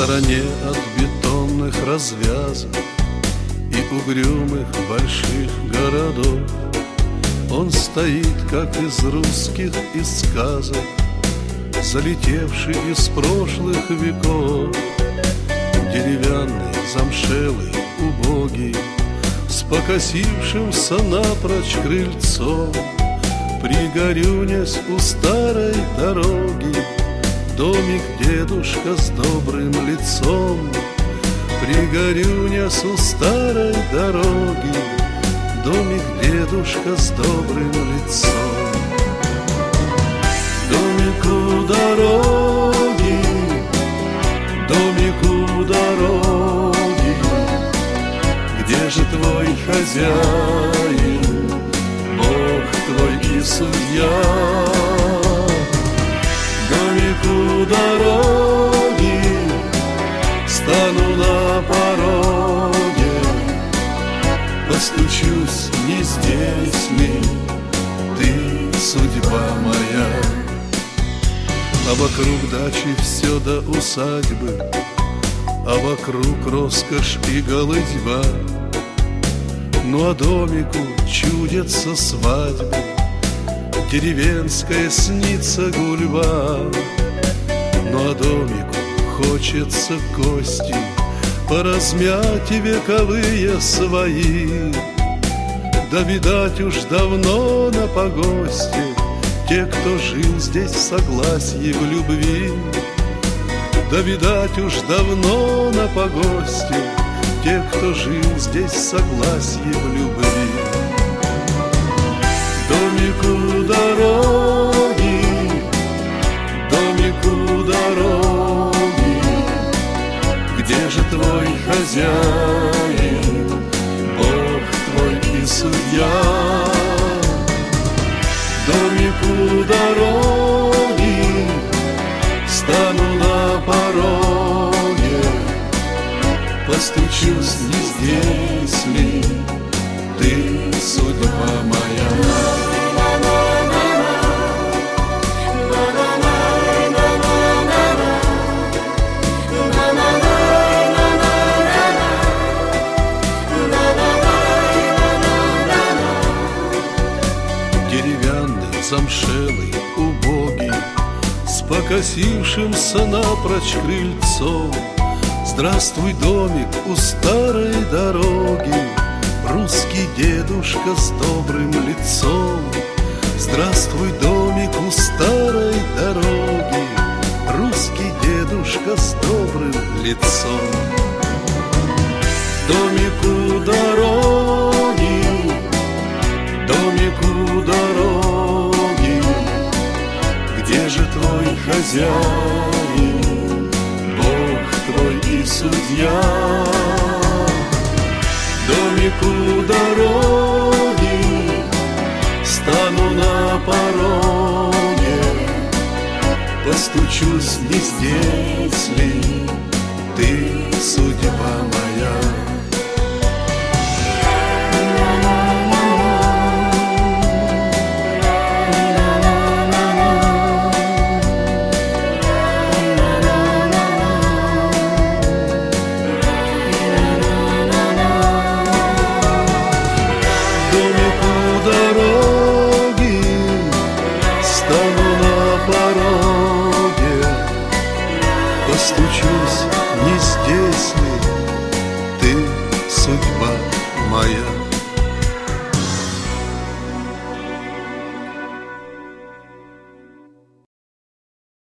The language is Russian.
стороне от бетонных развязок и угрюмых больших городов он стоит, как из русских и сказок, залетевший из прошлых веков. Деревянный, замшелый, убогий, с покосившимся напрочь крыльцом, пригорюнясь у старой дороги, домик дедушка с добрым лицом. Пригорюнясь у старой дороги, домик дедушка с добрым лицом. Домик у дороги, домик у дороги, где же твой хозяин, Бог твой и судья? Домик у дороги, стану на пороге, постучусь, не здесь ли ты, судьба моя? А вокруг дачи все до усадьбы, а вокруг роскошь и голыдьба. Ну а домику чудится свадьба, деревенская снится гульба. Ну а домику хочется кости поразмять вековые свои. Да, видать, уж давно на погосте те, кто жил здесь в согласии, в любви. Да, видать, уж давно на погосте те, кто жил здесь в согласии, в любви. Домик у дороги, домик у дороги, где же твой хозяин, Бог твой и судья? Домик у дороги, стану на пороге, постучусь, не здесь ли ты, судьба моя? Деревянный, замшелый, убогий, с покосившимся напрочь крыльцом. Здравствуй, домик у старой дороги, русский дедушка с добрым лицом. Здравствуй, домик у старой дороги, русский дедушка с добрым лицом. Домик у дороги, домик у дороги, где же твой хозяин, Бог твой и судья? Домик у дороги, стану на пороге, постучусь, не здесь ли ты, судьба моя?